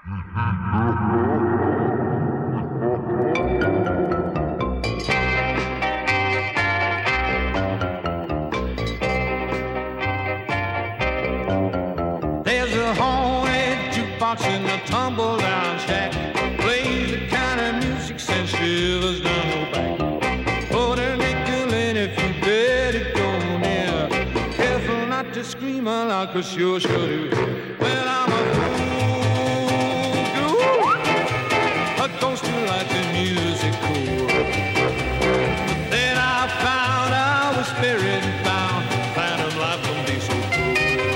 There's a haunted jukebox in the tumble-down shack. Plays the kind of music sends shivers down your back. Put a nickel in if you bet it go near. Careful not to scream aloud, 'cause you're sure to. Well, I'm a fool, a ghost who likes the music cool. But then I found I was spirit bound. Phantom life can be so cool.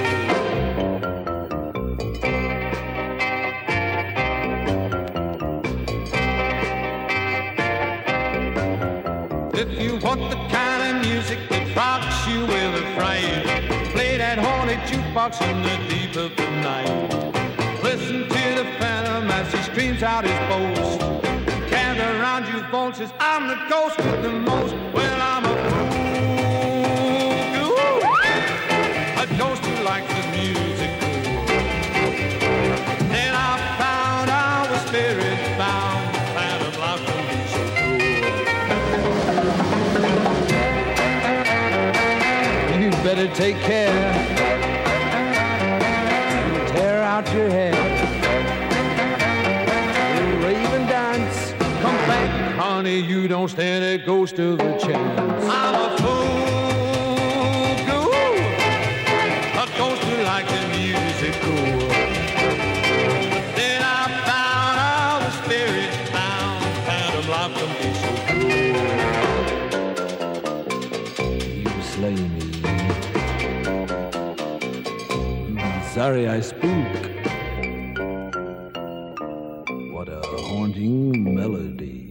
If you want the kind of music that rocks you with a fright, play that haunted jukebox in the deep of the night. Listen to the phantom as he screams out his boast. Gather around you, folks, says, I'm the ghost with the most. Well, I'm a fool, a ghost who likes the music cool. Then I found I was spirit bound. Phantom life can be so cool. You better take care. Tear out your hair. Raven dance. Come back, honey. You don't stand a ghost of a chance. I'm a fool, a ghost who likes the music cool. Then I found I was spirit bound. Phantom life can be so cool. You slay me. Sorry I spook. What a haunting melody.